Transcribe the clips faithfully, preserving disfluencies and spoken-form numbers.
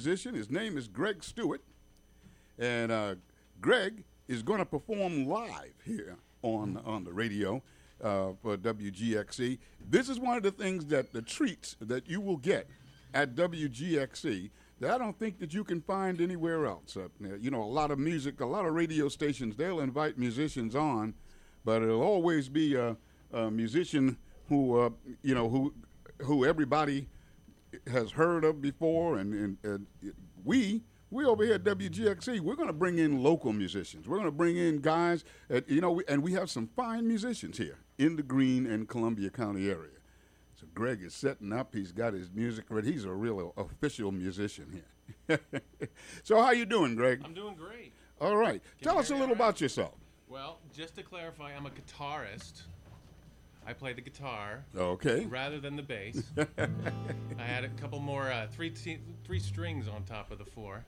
musician. His name is Greg Stewart. And uh, Greg is going to perform live here on, on the radio uh, for W G X C. This is one of the things that the treats that you will get at W G X C that I don't think that you can find anywhere else. Uh, you know, a lot of music, a lot of radio stations, they'll invite musicians on, but it'll always be a, a musician who, uh, you know, who who everybody has heard of before. And, and, and we, we over here at W G X C, we're going to bring in local musicians. We're going to bring in guys, at, you know, and we have some fine musicians here in the Greene and Columbia County area. So Greg is setting up. He's got his music ready. He's a real official musician here. So how you doing, Greg? I'm doing great. All right. Can Tell you us a hear me little all right? about yourself. Well, just to clarify, I'm a guitarist. I play the guitar Okay. rather than the bass. I had a couple more, uh, three t- three strings on top of the four.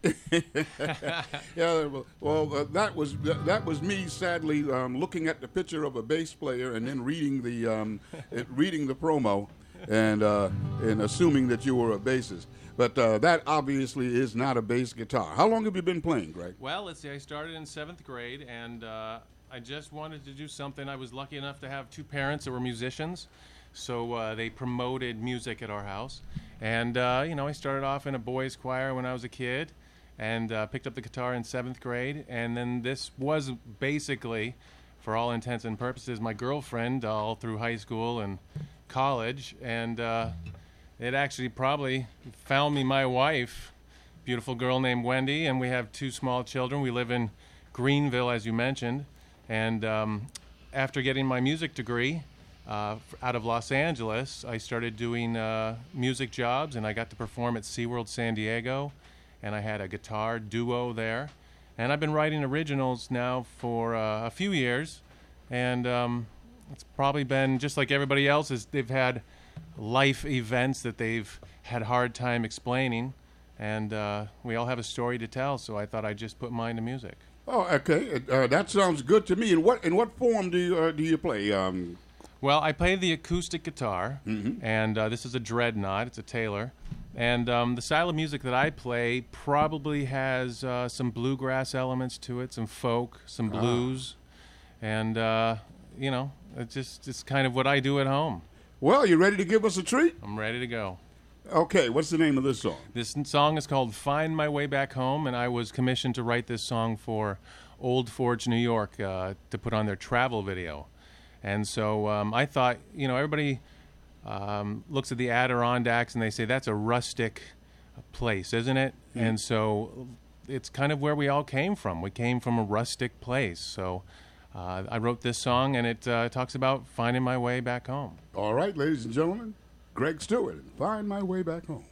Yeah. Well, well uh, that was that was me. Sadly, um, looking at the picture of a bass player and then reading the um, it, reading the promo, and uh, and assuming that you were a bassist. But uh, that obviously is not a bass guitar. How long have you been playing, Greg? Well, let's see. I started in seventh grade, and uh, I just wanted to do something. I was lucky enough to have two parents that were musicians, so uh, they promoted music at our house. And, uh, you know, I started off in a boys' choir when I was a kid and uh, picked up the guitar in seventh grade. And then this was basically, for all intents and purposes, my girlfriend all through high school and college. And uh, it actually probably found me my wife, beautiful girl named Wendy, and we have two small children. We live in Greenville, as you mentioned. And um, after getting my music degree uh, out of Los Angeles, I started doing uh, music jobs, and I got to perform at SeaWorld San Diego, and I had a guitar duo there. And I've been writing originals now for uh, a few years, and um, it's probably been just like everybody else. Is they've had life events that they've had a hard time explaining, and uh, we all have a story to tell, so I thought I'd just put mine to music. Oh, okay. Uh, that sounds good to me. In what in what form do you uh, do you play? Um, Well, I play the acoustic guitar, Mm-hmm. and uh, this is a Dreadnought. It's a Taylor. And um, the style of music that I play probably has uh, some bluegrass elements to it, some folk, some blues. And, uh, you know, it's just it's kind of what I do at home. well, you ready to give us a treat? I'm ready to go. Okay. What's the name of this song? This n- song is called Find My Way Back Home, and I was commissioned to write this song for Old Forge, New York, uh, to put on their travel video. And so um, I thought, you know, everybody um, looks at the Adirondacks and they say that's a rustic place, isn't it? Mm. And so it's kind of where we all came from. We came from a rustic place. So uh, I wrote this song, and it uh, talks about finding my way back home. All right, ladies and gentlemen, Greg Stewart, and Find My Way Back Home.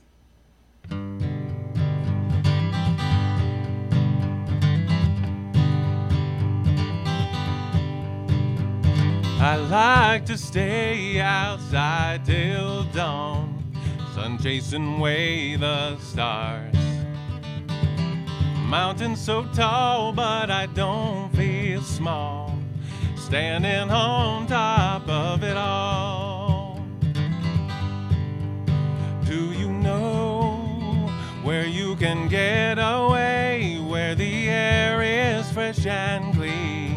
I like to stay outside till dawn, sun chasing away the stars. Mountain so tall, but I don't feel small, standing on top of it all. Do you know where you can get away, where the air is fresh and clean?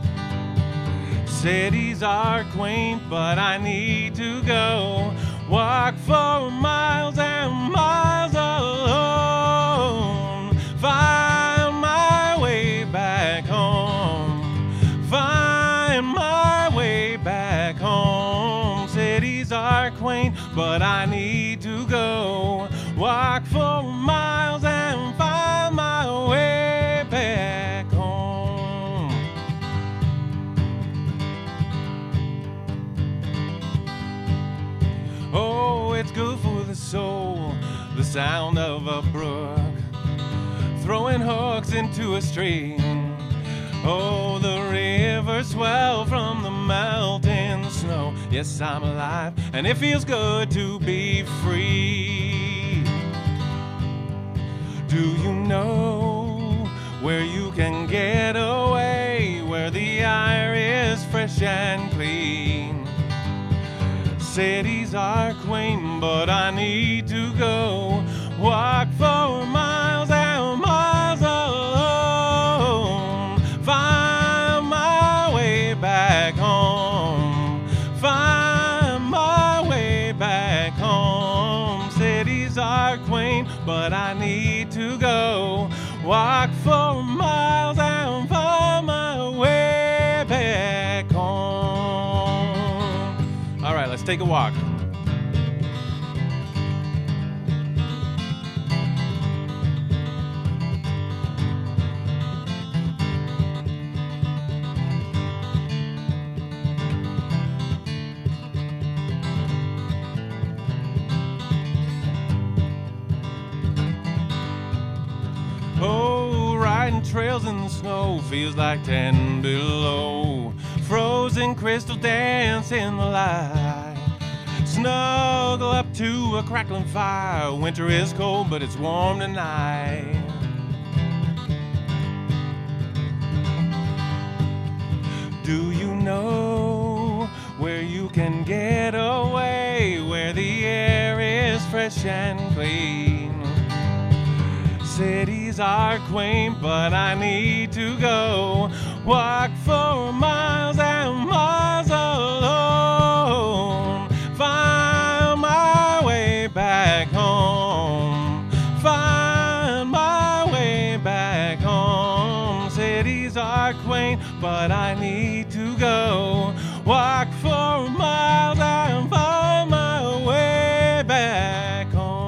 Cities are quaint, but I need to go walk for miles and miles alone. Find my way back home. Find my way back home. Cities are quaint, but I need to go walk for miles and find my way back home. Oh, it's good for the soul, the sound of a brook throwing hooks into a stream. Oh, the river swell from the melting snow. Yes, I'm alive, and it feels good to be free. Do you know where you can get away, where the air is fresh and clean? Cities are quaint, but I need to go walk for my but I need to go. Walk for miles and find my way back home. All right, let's take a walk. Trails in the snow feels like ten below. Frozen crystal dance in the light. Snuggle up to a crackling fire. Winter is cold, but it's warm tonight. Do you know where you can get away, where the air is fresh and clean? Cities are quaint, but I need to go. Walk for miles and miles alone. Find my way back home. Find my way back home. Cities are quaint, but I need to go. Walk for miles and find my way back home.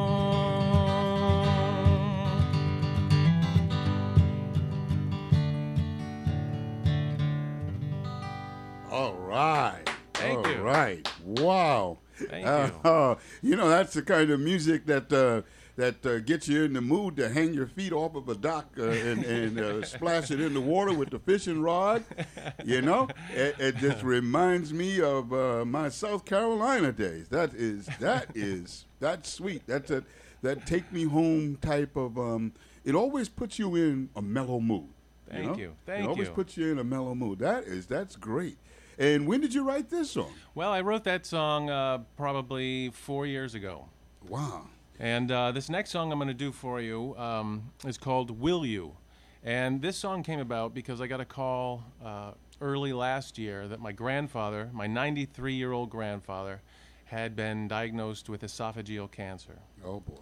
All right. Thank All you. right. Wow. Thank Uh, you. uh, you know, that's the kind of music that uh, that uh, gets you in the mood to hang your feet off of a dock uh, and, and uh, splash it in the water with the fishing rod. You know, it, it just reminds me of uh, my South Carolina days. That is that is that's sweet. That's a that take me home type of. Um, it always puts you in a mellow mood. Thank know? you. Thank It always you. puts you in a mellow mood. That is that's great. And when did you write this song? Well, I wrote that song uh, probably four years ago. Wow. And uh, this next song I'm going to do for you um, is called Will You? And this song came about because I got a call uh, early last year that my grandfather, my ninety-three-year-old grandfather, had been diagnosed with esophageal cancer. Oh, boy.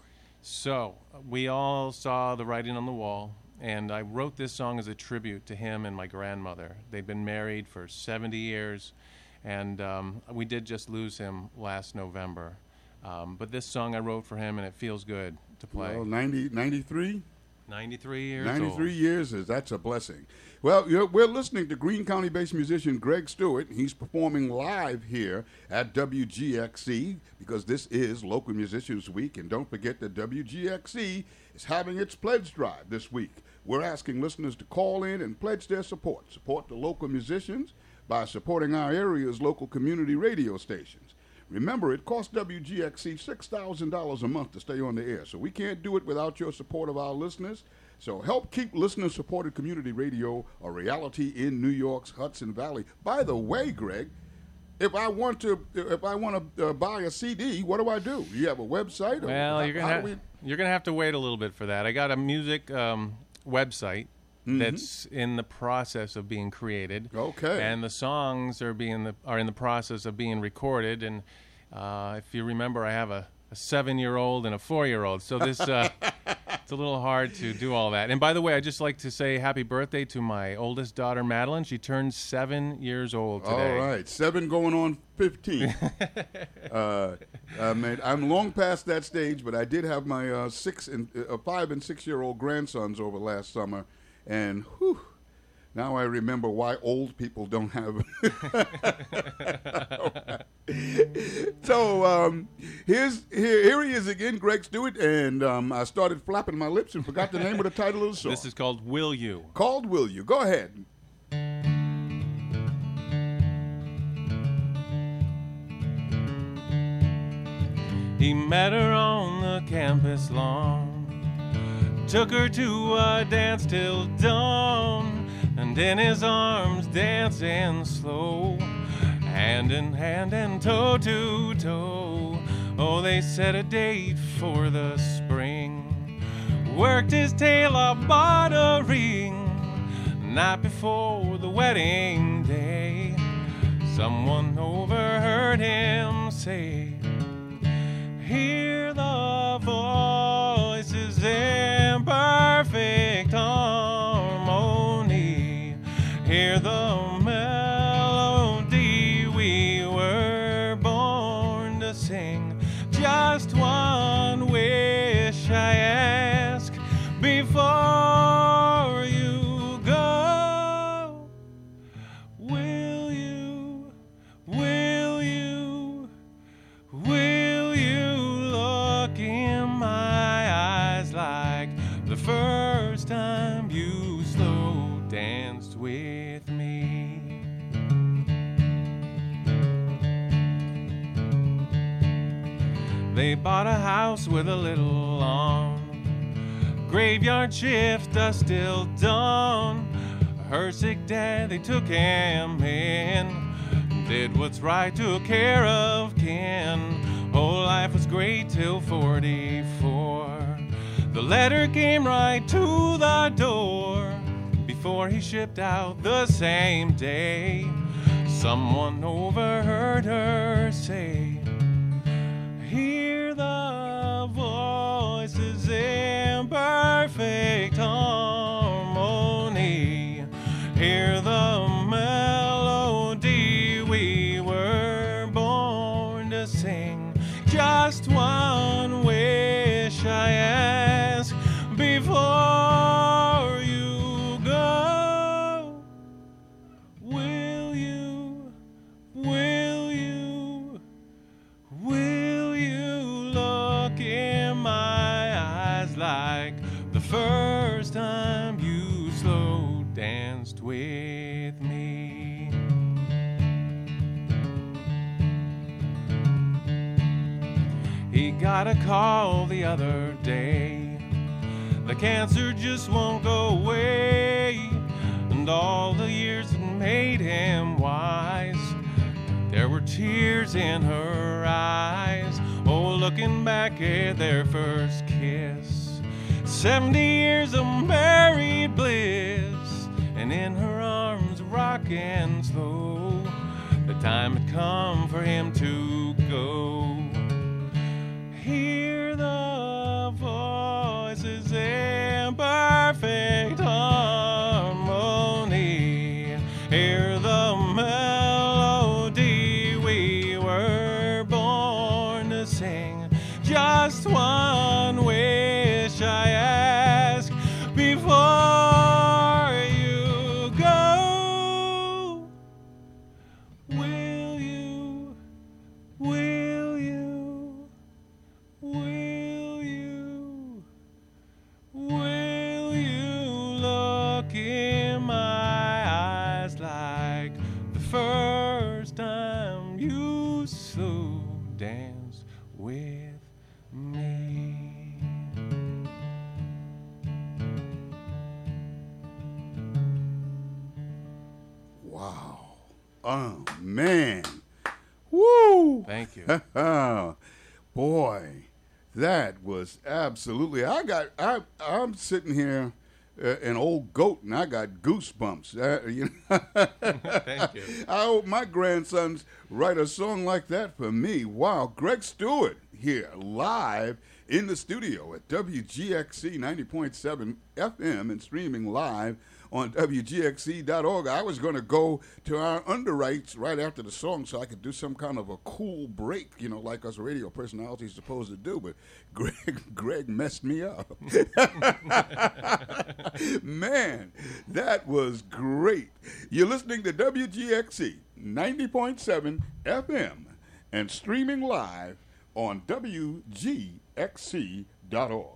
So we all saw the writing on the wall, and I wrote this song as a tribute to him and my grandmother. They'd been married for seventy years, and um, we did just lose him last November. Um, but this song I wrote for him, and it feels good to play. Well, ninety, ninety-three? ninety-three years ninety-three old. years, is that's a blessing. Well, you're, we're listening to Greene County-based musician Greg Stewart. He's performing live here at W G X C because this is Local Musicians Week. And don't forget that W G X C is having its pledge drive this week. We're asking listeners to call in and pledge their support. Support the local musicians by supporting our area's local community radio stations. Remember, it costs W G X C six thousand dollars a month to stay on the air, so we can't do it without your support of our listeners. So help keep listener-supported community radio a reality in New York's Hudson Valley. By the way, Greg, if I want to, if I want to uh, buy a C D, what do I do? Do you have a website? Or Well, how- you're how gonna do ha- we- you're gonna have to wait a little bit for that. I got a music um, website Mm-hmm. that's in the process of being created. Okay. And the songs are being the, are in the process of being recorded. And uh, if you remember, I have a, a seven-year-old and a four-year-old, so this uh, it's a little hard to do all that. And by the way, I'd just like to say happy birthday to my oldest daughter, Madeline. She turned seven years old today. All right, seven going on fifteen. uh, I mean, I'm long past that stage, but I did have my uh, six and uh, five and six-year-old grandsons over last summer, and whew, now I remember why old people don't have. So um, here's here, here he is again, Greg Stewart, and um, I started flapping my lips and forgot the name of the title of the song. This is called Will You? called "Will You." Go ahead. He met her on the campus lawn, took her to a dance till dawn, and in his arms dancing slow, hand in hand and toe to toe. Oh, they set a date for the spring, worked his tail off, bought a ring. Night before the wedding day, someone overheard him say, "Hear the voices in perfect harmony. Hear the melody we were born to sing. Just one wish I ask before you go. Will you, will you, will you look in my eyes like the first time you slow danced with me? They bought a house with a little lawn, graveyard shift, dust till dawn. Her sick dad, they took him in, did what's right, took care of kin. Whole life was great till forty-four. The letter came right to the door before he shipped out the same day. Someone overheard her say, hear the voices in perfect harmony. Hear the melody we were born to sing. Just one wish I ask before you go. Will you, will you, will you look in my eyes like the first time you slow danced with me? He got a call the other day. The cancer just won't go away, and all the years that made him wise, there were tears in her eyes. Oh, looking back at their first kiss. Seventy years of married bliss, and in her arms rocking slow, the time had come for him to go. Hear the voices in perfect harmony. Hear the melody we were born to sing. Just one wish I ask before you go. Will you, will you, will you, will you look in my eyes like the first time you so danced with me? Wow. Oh, man. Woo. Thank you. Boy, that was absolutely. I got. I. I'm sitting here, uh, an old goat, and I got goosebumps. Uh, you know? Thank you. I hope my grandsons write a song like that for me. Wow, Greg Stewart here live in the studio at W G X C ninety point seven F M and streaming live on W G X C dot org. I was going to go to our underwrites right after the song so I could do some kind of a cool break, you know, like us radio personalities supposed to do, but Greg, Greg messed me up. Man, that was great. You're listening to W G X C ninety point seven F M and streaming live on W G X C dot org.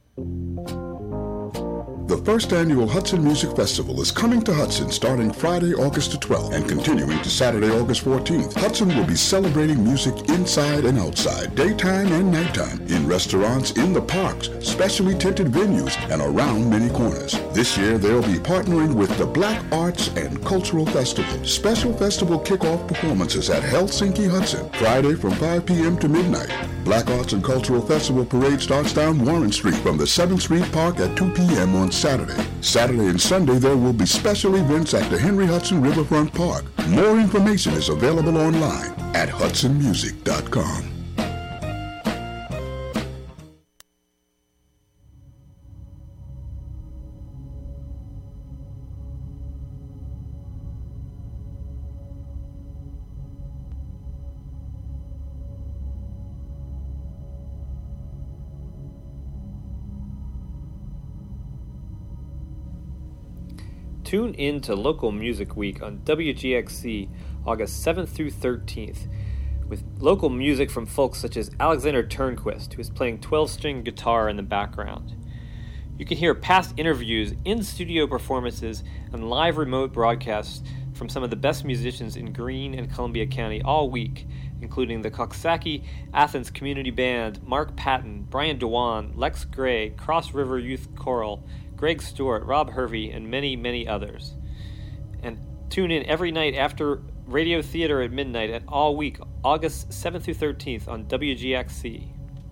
The first annual Hudson Music Festival is coming to Hudson starting Friday, August the twelfth and continuing to Saturday, August fourteenth. Hudson will be celebrating music inside and outside, daytime and nighttime, in restaurants, in the parks, specially tinted venues, and around many corners. This year, they'll be partnering with the Black Arts and Cultural Festival. Special festival kickoff performances at Helsinki Hudson, Friday from five p.m. to midnight. Black Arts and Cultural Festival parade starts down Warren Street from the seventh Street Park at two p.m. on Saturday. Saturday and Sunday, there will be special events at the Henry Hudson Riverfront Park. More information is available online at hudson music dot com. Tune in to Local Music Week on W G X C August seventh through thirteenth with local music from folks such as Alexander Turnquist, who is playing twelve-string guitar in the background. You can hear past interviews, in-studio performances, and live remote broadcasts from some of the best musicians in Greene and Columbia County all week, including the Coxsackie Athens Community Band, Mark Patton, Brian Dewan, Lex Gray, Cross River Youth Choral, Greg Stewart, Rob Hervey, and many, many others. And tune in every night after Radio Theater at midnight and all week, August seventh through thirteenth on W G X C.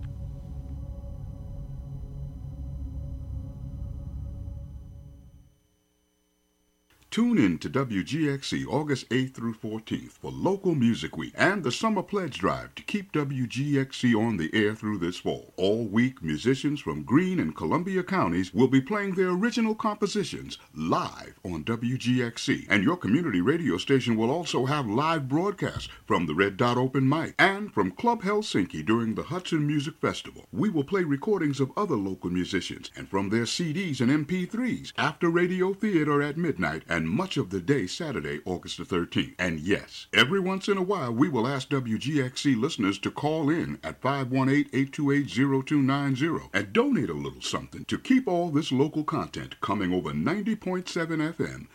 Tune in to W G X C August eighth through fourteenth for Local Music Week and the Summer Pledge Drive to keep W G X C on the air through this fall. All week, musicians from Greene and Columbia counties will be playing their original compositions live on W G X C. And your community radio station will also have live broadcasts from the Red Dot Open Mic and from Club Helsinki during the Hudson Music Festival. We will play recordings of other local musicians and from their C Ds and M P threes after Radio Theater at midnight and much of the day Saturday, August the thirteenth. And yes, every once in a while we will ask W G X C listeners to call in at five one eight, eight two eight, zero two nine zero and donate a little something to keep all this local content coming over ninety point seven F M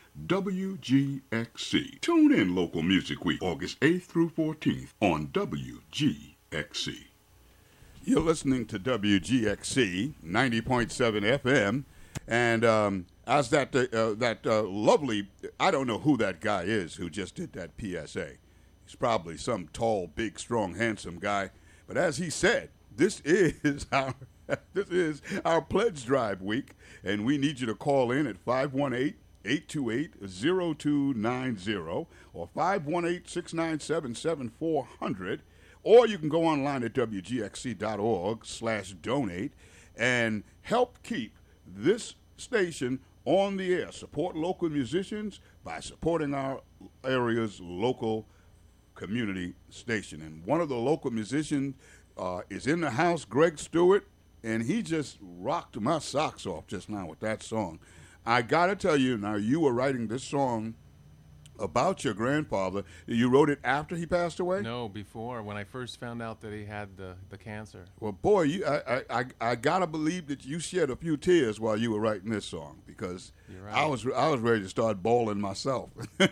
W G X C. Tune in Local Music Week, August eighth through fourteenth on W G X C. You're listening to W G X C ninety point seven F M, and um, as that uh, that uh, lovely, I don't know who that guy is who just did that P S A. He's probably some tall, big, strong, handsome guy. But as he said, this is our this is our pledge drive week, and we need you to call in at five one eight, eight two eight, zero two nine zero or five one eight, six nine seven, seven four zero zero, or you can go online at W G X C dot org slash donate and help keep this station on the air. Support local musicians by supporting our area's local community station. And one of the local musicians uh, is in the house, Greg Stewart, and he just rocked my socks off just now with that song. I got to tell you, now you were writing this song about your grandfather. You wrote it after he passed away? No, before, when I first found out that he had the, the cancer. Well, boy, you, I, I, I got to believe that you shed a few tears while you were writing this song, because right. I was I was ready to start bawling myself.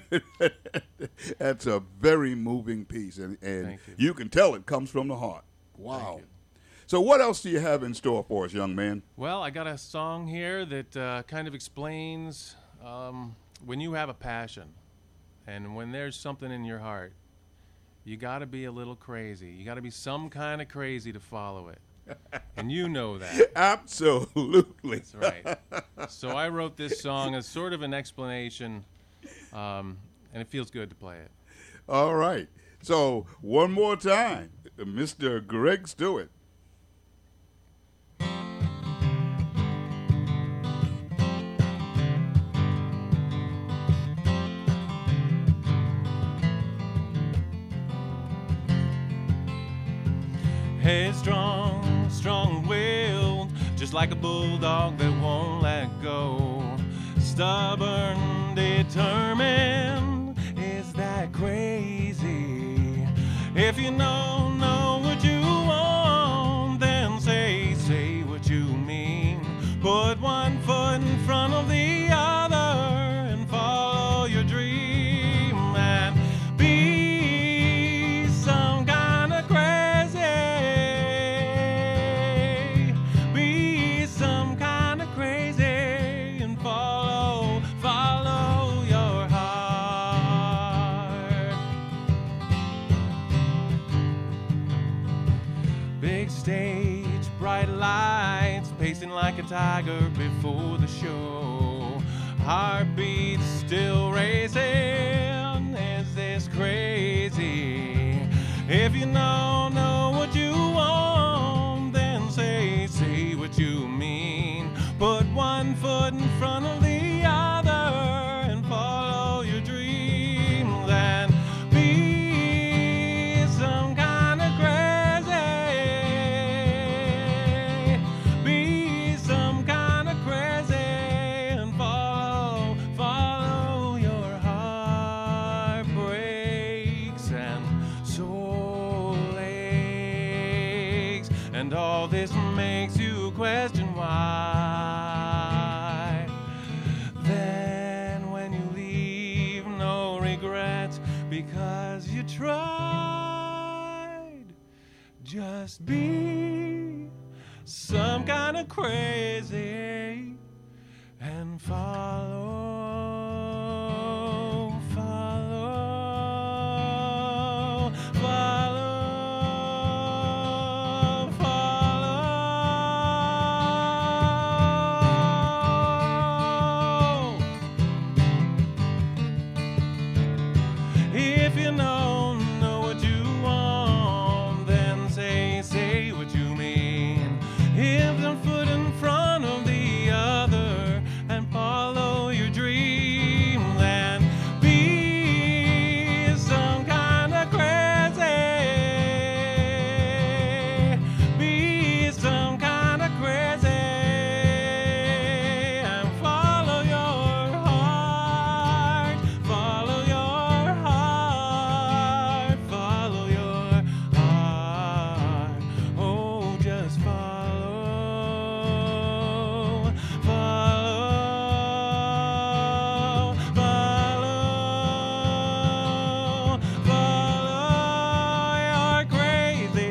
That's a very moving piece, and, and Thank you. you can tell it comes from the heart. Wow. So what else do you have in store for us, young man? Well, I got a song here that uh, kind of explains um, when you have a passion. And when there's something in your heart, you got to be a little crazy. You got to be some kind of crazy to follow it. And you know that. Absolutely. That's right. So I wrote this song as sort of an explanation, um, and it feels good to play it. All right. So one more time, Mister Greg Stewart. Headstrong, strong-willed, just like a bulldog that won't let go. Stubborn, determined, is that crazy? If you know, know what you want, then say, say what you mean. Put one foot in front of the other and follow your dream and be some kind of crazy. Stage, bright lights, pacing like a tiger before the show. Heartbeat still racing, is this crazy? If you know, know what you want, then say, say what you mean. Put one foot in front of the other and follow your dreams and be some kind of crazy. Be some kind of crazy and follow, follow all this makes you question why. Then when you leave, no regrets because you tried. Just be some kind of crazy and follow, follow, follow, follow. If you know, know what you want, then say, say what you mean. If the foot in front of the other and follow your dream, then be some kind of crazy. Be some kind of crazy and follow your heart. Follow your heart. Follow your heart. Oh, just follow. Follow, follow, follow your crazy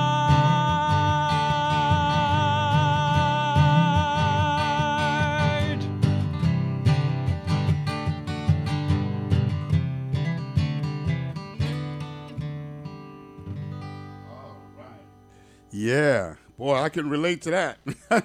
heart. Yeah. Boy, I can relate to that.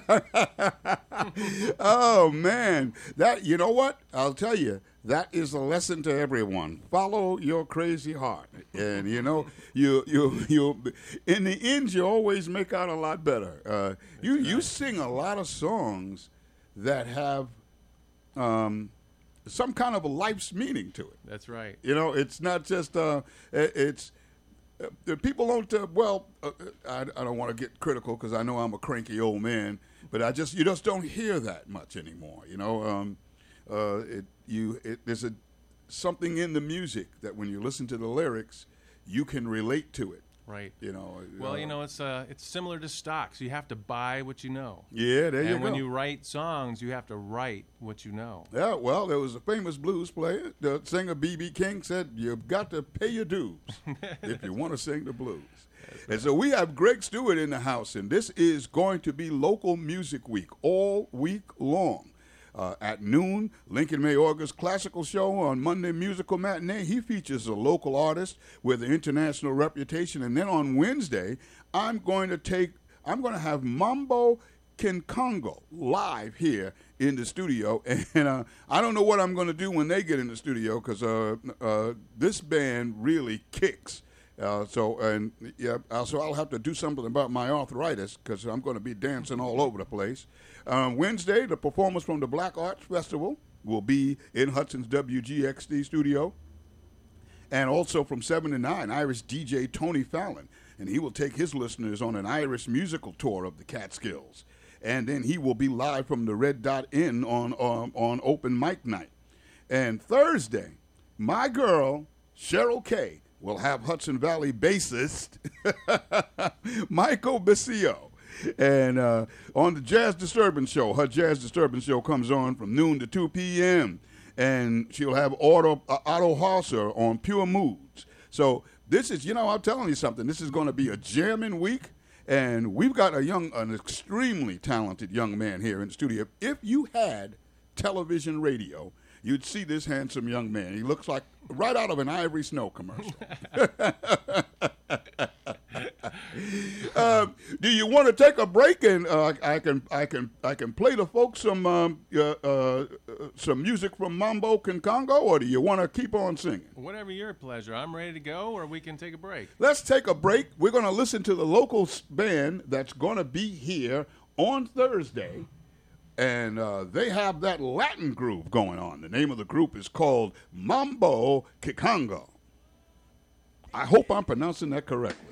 Oh, man. That, you know what? I'll tell you, that is a lesson to everyone. Follow your crazy heart. And, you know, you, you, you, in the end, you always make out a lot better. Uh, you, you sing a lot of songs that have um, some kind of a life's meaning to it. That's right. You know, it's not just, uh, it- it's, uh, people don't, uh, well, uh, I, I don't want to get critical because I know I'm a cranky old man, but I just, you just don't hear that much anymore, you know. Um, uh, it, you, it, there's a, something in the music that when you listen to the lyrics, you can relate to it, Right. you know. Well, uh, you know, it's uh, it's similar to stocks. You have to buy what you know. Yeah, there you And when go. you write songs, you have to write what you know. Yeah, well, there was a famous blues player, the singer B B King said, you've got to pay your dues if you want to sing the blues. And so we have Greg Stewart in the house, and this is going to be Local Music Week all week long. Uh, at noon, Lincoln Mayorga's classical show on Monday Musical Matinee, he features a local artist with an international reputation. And then on Wednesday, I'm going to take, I'm going to have Mambo Kincongo live here in the studio. And uh, I don't know what I'm going to do when they get in the studio because uh, uh, this band really kicks. Uh, so and yeah, uh, so I'll have to do something about my arthritis because I'm going to be dancing all over the place. Um, Wednesday, the performers from the Black Arts Festival will be in Hudson's W G X D studio, and also from seven to nine, Irish D J Tony Fallon, and he will take his listeners on an Irish musical tour of the Catskills, and then he will be live from the Red Dot Inn on um, on open mic night. And Thursday, my girl Cheryl Kay will have Hudson Valley bassist Michael Basio. And uh, on the Jazz Disturbance Show, her Jazz Disturbance Show comes on from noon to two p.m. And she'll have Otto, uh, Otto Hauser on Pure Moods. So this is, you know, I'm telling you something. This is going to be a jamming week. And we've got a young, an extremely talented young man here in the studio. If you had television radio, you'd see this handsome young man. He looks like right out of an Ivory Snow commercial. um, do you want to take a break and uh, I can I can I can play the folks some um, uh, uh, some music from Mambo Kincongo, or do you want to keep on singing? Whatever your pleasure. I'm ready to go, or we can take a break. Let's take a break. We're going to listen to the local s- band that's going to be here on Thursday. And uh, they have that Latin groove going on. The name of the group is called Mambo Kincongo. I hope I'm pronouncing that correctly.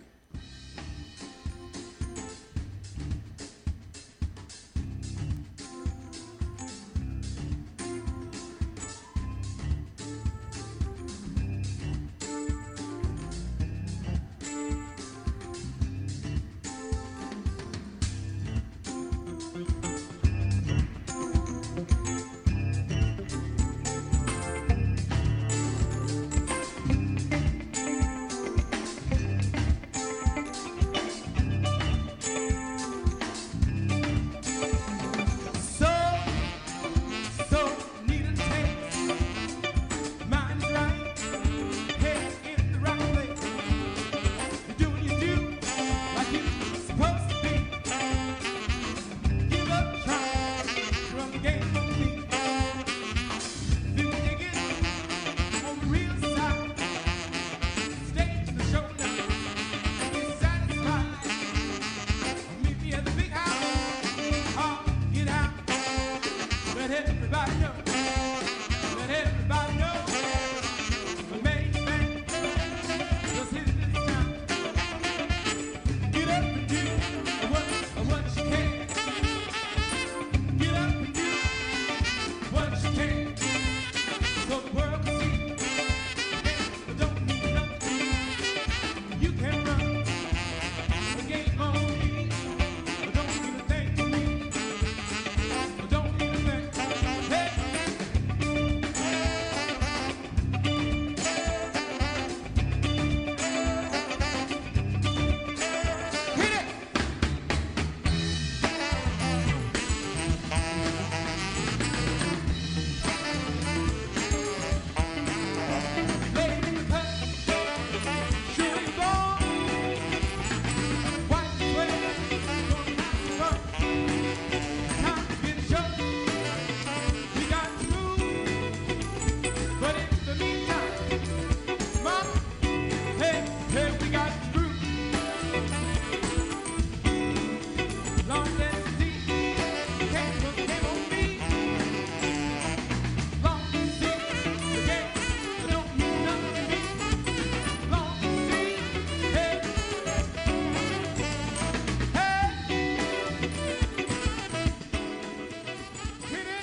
everybody know. Let everybody know. The main man was here this time. Get up and do what, what you can. Get up and do what you can. So the world can see. But don't need nothing. You can run the game on me. But don't need a thing to me. But don't need a thing. Hey. Hit it. Lay in the cut. Sure you gone. White sweater. Gonna have to run. Time to get a show. We got to move. But in the meantime, mama, hey, hey, we got to groove. Long as the sea can't look came on me. Long as the sea, the game, I don't mean nothing to me. Long as the sea, hey, hey. Hit it.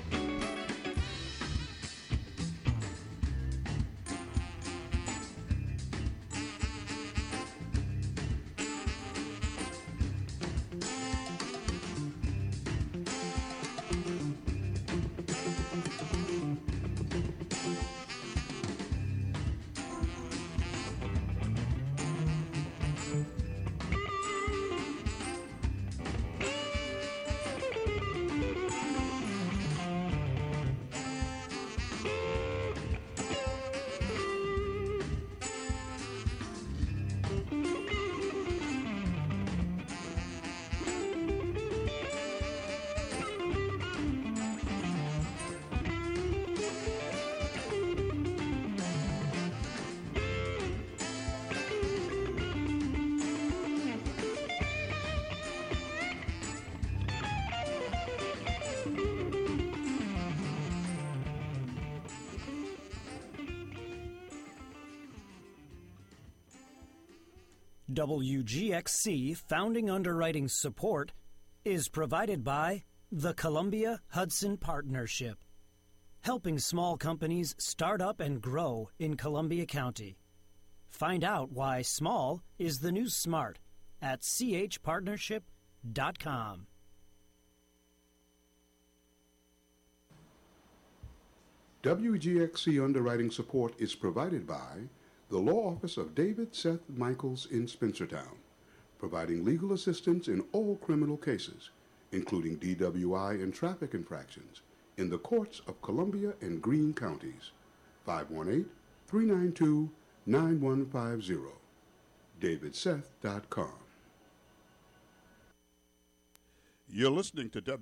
W G X C founding underwriting support is provided by the Columbia Hudson Partnership, helping small companies start up and grow in Columbia County. Find out why small is the new smart at c h partnership dot com. W G X C underwriting support is provided by the Law Office of David Seth Michaels in Spencertown, providing legal assistance in all criminal cases, including D W I and traffic infractions, in the courts of Columbia and Greene counties. five one eight, three nine two, nine one five zero. david seth dot com. You're listening to W